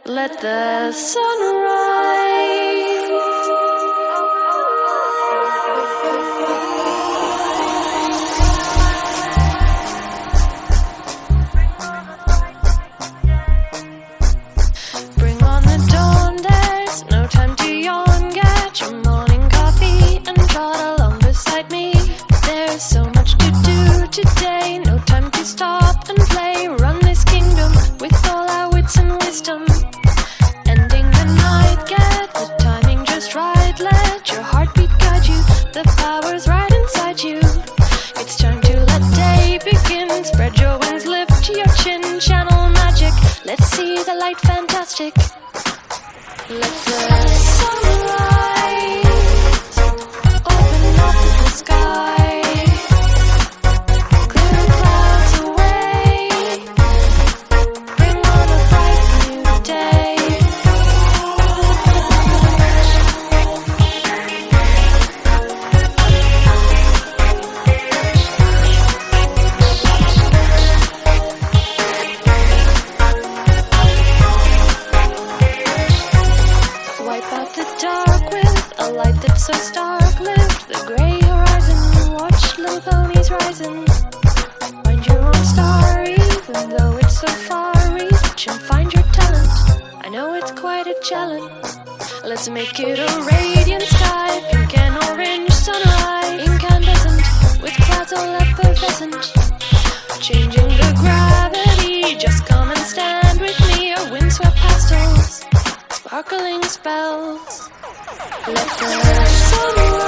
Let the sun rise. Bring on the dawn, there's no time to yawn. Get your morning coffee and trot along beside me. There's so much to do today, no time to stop and play. Run this kingdom with all our wits and wisdom. Ending the night, get the timing just right. Let your heartbeat guide you, the power's right inside you. It's time to let day begin. Spread your wings, lift your chin, channel magic. Let's see the light fantastic. Let the sun rise. Open up the sky. Clear the clouds away. Bring on a bright new day. Wipe out the dark with a light that's so stark. Lift the gray horizon, watch little ponies rising. Find your own star, even though it's so far. Reach and find your talent. I know it's quite a challenge. Let's make it a radiant sky, pink and orange sunlight, incandescent with clouds all effervescent. Changing the gravity, just come and stand with me. Our windswept pastels, sparkling spells. Let the sun